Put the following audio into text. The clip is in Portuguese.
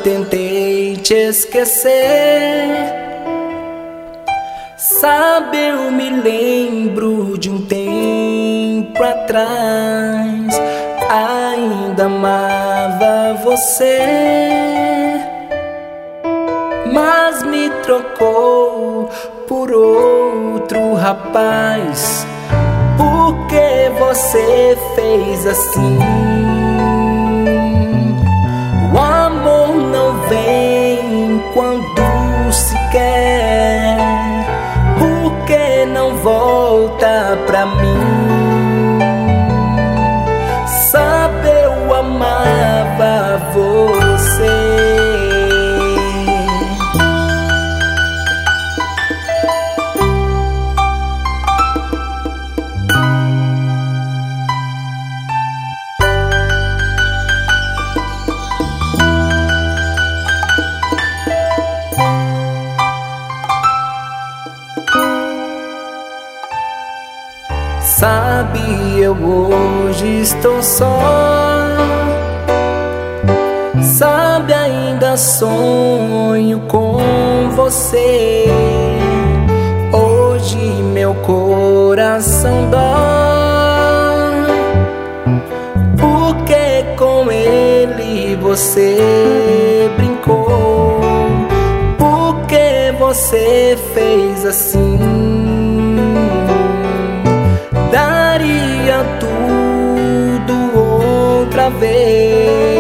tentei te esquecer. Sabe, eu me lembro de um tempo atrás, ainda amava você, mas me trocou por outro rapaz. Por que você fez assim? O amor não vem quando se quer. Por que não volta pra mim? Sabe, eu amava você. Sabe, eu hoje estou só. Sabe, ainda sonho com você. Hoje meu coração dói, porque com ele você brincou. Porque você fez assim? Daria tudo outra vez.